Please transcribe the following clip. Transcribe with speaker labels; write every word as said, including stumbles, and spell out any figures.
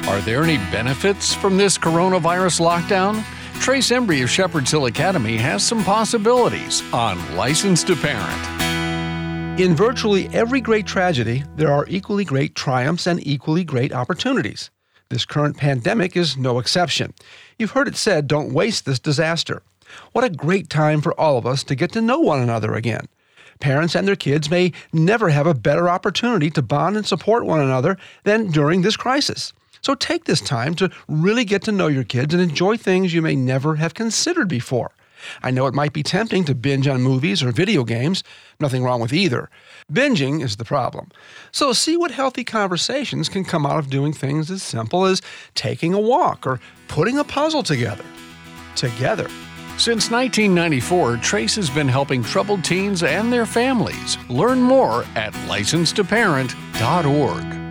Speaker 1: Are there any benefits from this coronavirus lockdown? Trace Embry of Shepherd's Hill Academy has some possibilities on Licensed to Parent.
Speaker 2: In virtually every great tragedy, there are equally great triumphs and equally great opportunities. This current pandemic is no exception. You've heard it said, don't waste this disaster. What a great time for all of us to get to know one another again. Parents and their kids may never have a better opportunity to bond and support one another than during this crisis. So take this time to really get to know your kids and enjoy things you may never have considered before. I know it might be tempting to binge on movies or video games. Nothing wrong with either. Binging is the problem. So see what healthy conversations can come out of doing things as simple as taking a walk or putting a puzzle together. Together.
Speaker 1: Since nineteen ninety-four, Trace has been helping troubled teens and their families. Learn more at licensed to parent dot org.